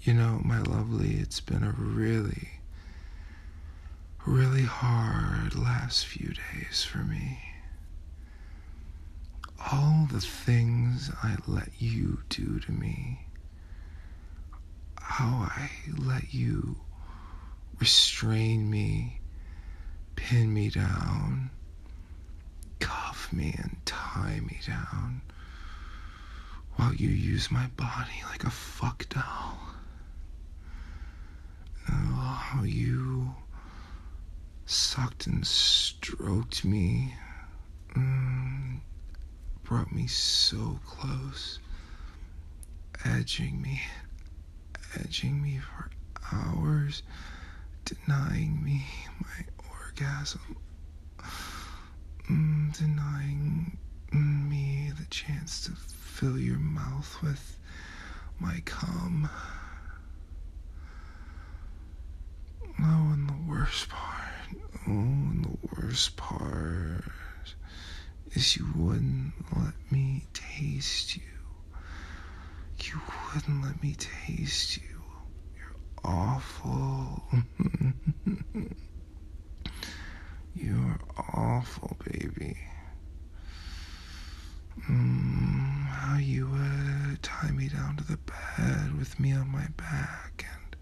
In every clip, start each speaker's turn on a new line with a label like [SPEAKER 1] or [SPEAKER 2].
[SPEAKER 1] My lovely, it's been a really, really hard last few days for me. All the things I let you do to me, how I let you restrain me, pin me down, cuff me and tie me down, while you use my body like a fuck doll. Oh, how you sucked and stroked me, brought me so close, edging me for hours, denying me my orgasm, denying me the chance to fill your mouth with my cum. And the worst part is you wouldn't let me taste you. You wouldn't let me taste you. You're awful. You're awful, baby. How you would tie me down to the bed with me on my back and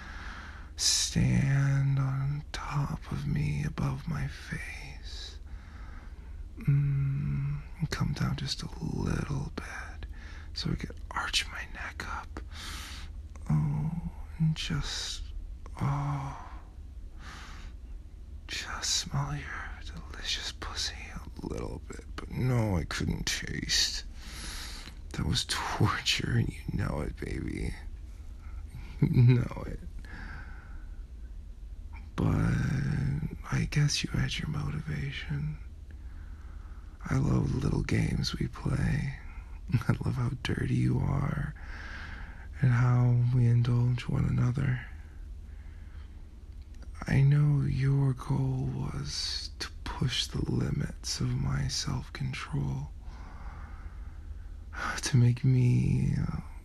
[SPEAKER 1] stand on top of me above my face. Come down just a little bit so I could arch my neck up. And just smell your delicious pussy a little bit. But no, I couldn't taste. That was torture, and you know it, baby. You know it. But I guess you had your motivation. I love the little games we play. I love how dirty you are and how we indulge one another. I know your goal was to push the limits of my self-control, to make me,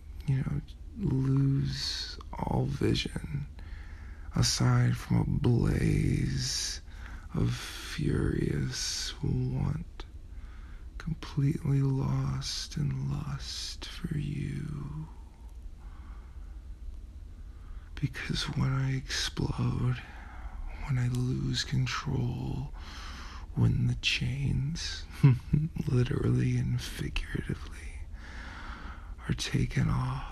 [SPEAKER 1] lose all vision aside from a blaze of furious want, completely lost in lust for you. Because when I explode, when I lose control, when the chains, literally and figuratively, are taken off,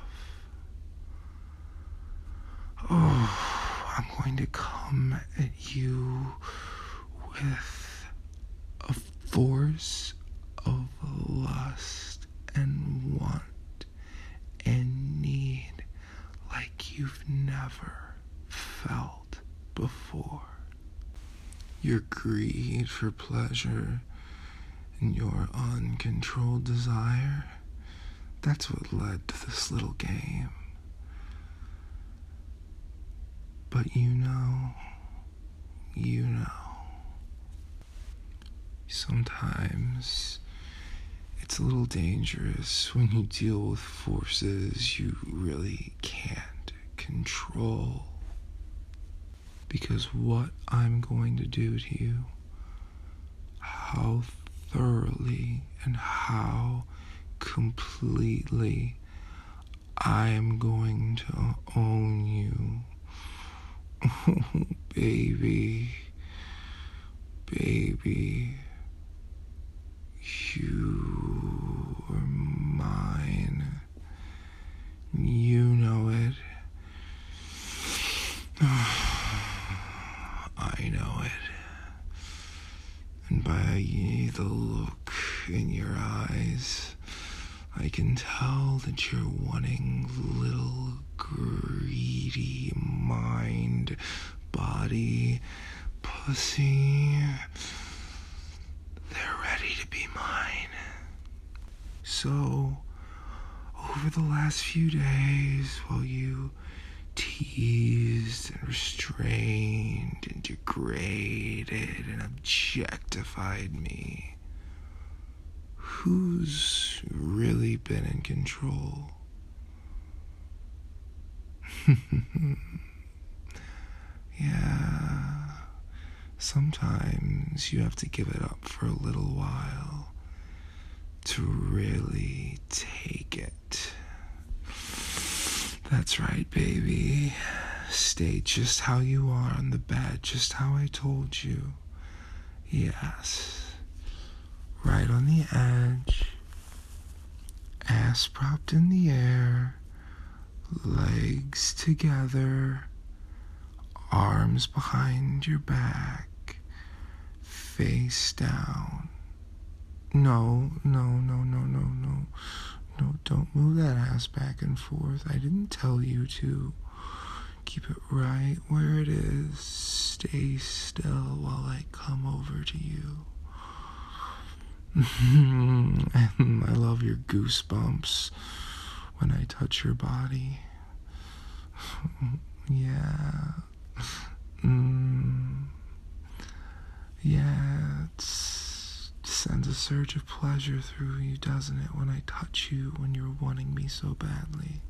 [SPEAKER 1] I'm going to come at you with a force of lust and want and need like you've never felt before. Your greed for pleasure and your uncontrolled desire, that's what led to this little game. But you know, sometimes it's a little dangerous when you deal with forces you really can't control. Because what I'm going to do to you, how thoroughly and how completely I am going to own you. Oh, baby, you are mine. You know it. I know it. And by the look in your eyes, I can tell that you're wanting little greedy mind, body, pussy. They're ready to be mine. So, over the last few days, while you teased and restrained and degraded and objectified me, who's really been in control? Yeah. Sometimes you have to give it up for a little while to really take it. That's right, baby. Stay just how you are on the bed, just how I told you. Yes. Right on the edge. Ass propped in the air. Legs together. Arms behind your back. Face down. No, don't move that ass back and forth. I didn't tell you to. Keep it right where it is. Stay still while I come over to you. And I love your goosebumps when I touch your body. Yeah. Yeah, it sends a surge of pleasure through you, doesn't it, when I touch you when you're wanting me so badly?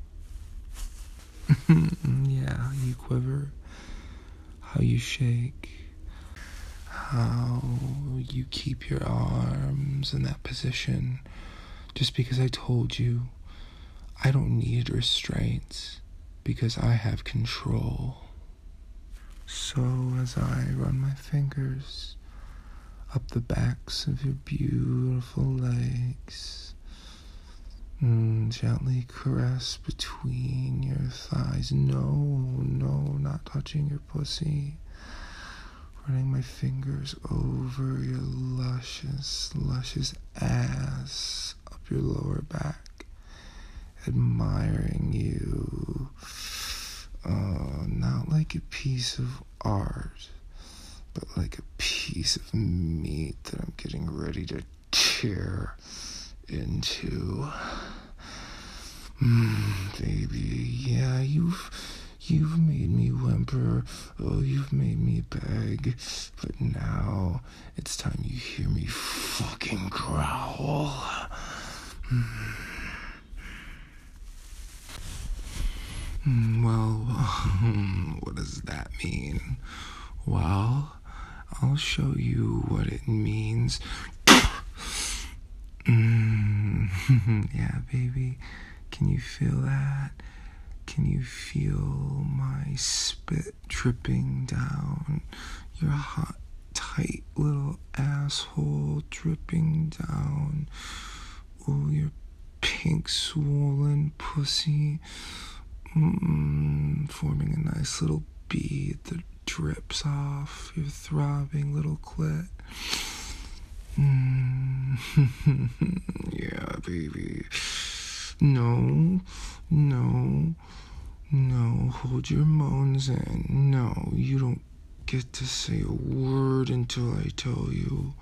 [SPEAKER 1] Yeah, how you quiver, how you shake, how you keep your arms in that position. Just because I told you I don't need restraints, because I have control. So as I run my fingers up the backs of your beautiful legs, gently caress between your thighs. No, not touching your pussy. Running my fingers over your luscious ass, up your lower back, admiring you. Not like a piece of art, but like a piece of meat that I'm getting ready to tear into. Baby, yeah, you've made me whimper. Oh, you've made me beg. But now it's time you hear me fucking growl. Well, what does that mean? Well, I'll show you what it means. Yeah, baby. Can you feel that? Can you feel my spit dripping down your hot, tight little asshole, dripping down? Oh, your pink, swollen pussy, forming a nice little bead that drips off your throbbing little clit. Yeah, baby. No, hold your moans in. No, you don't get to say a word until I tell you.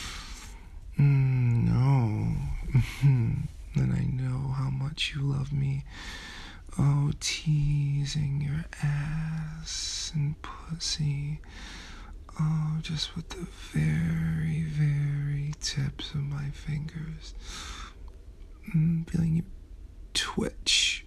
[SPEAKER 1] No. Then I know how much you love me. Oh, teasing your ass and pussy. Oh, just with the very, very tips of my fingers. Feeling you twitch.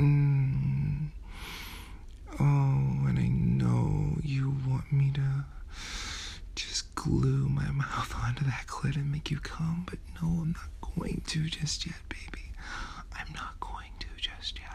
[SPEAKER 1] Oh, and I know you want me to just glue my mouth onto that clit and make you come, but no, I'm not going to just yet, baby. I'm not going to just yet.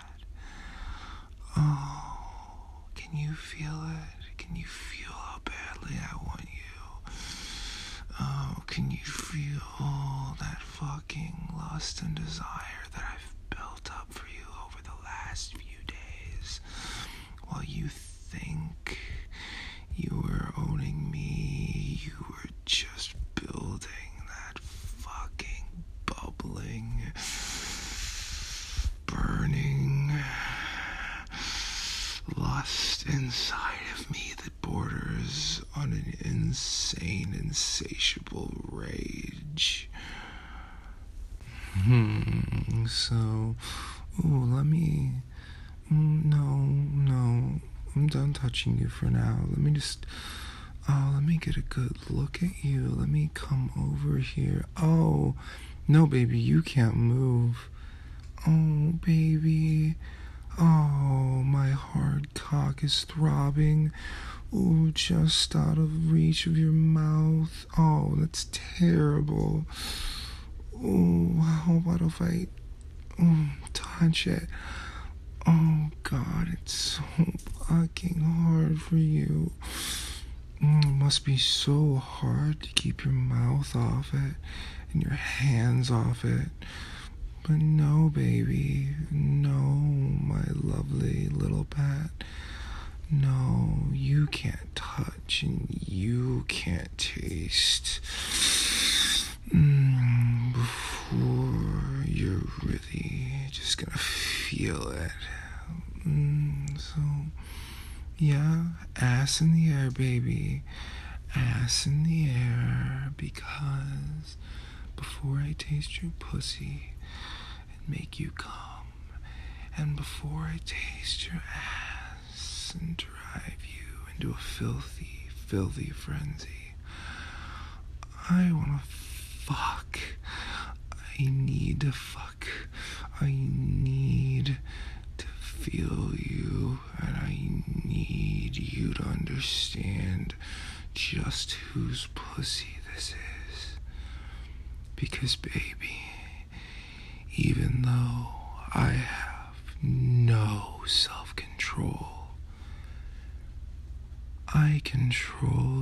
[SPEAKER 1] Oh, can you feel it? Can you feel how badly I want you? Oh, can you feel that fucking lust and desire that I've built up for you over the last few days? While you think you were owning me, you were just building that fucking bubbling, burning lust inside of me that borders on an insane, insatiable rage. So, let me... No, I'm done touching you for now. Let me get a good look at you. Let me come over here. Oh, no, baby, you can't move. Oh, baby. Oh, my heart cock is throbbing. Ooh, just out of reach of your mouth. Oh, that's terrible. Ooh, what if I touch it? Oh, God, it's so fucking hard for you. It must be so hard to keep your mouth off it and your hands off it. But no, baby. No, my lovely little pet. No, you can't touch and you can't taste before you're really just gonna feel it. So, yeah, ass in the air, baby. Ass in the air, because before I taste your pussy and make you come, and before I taste your ass and drive you into a filthy, filthy frenzy, I wanna fuck. I need to fuck. I need to feel you, and I need you to understand just whose pussy this is. Because, baby, even though I have no self-control, I control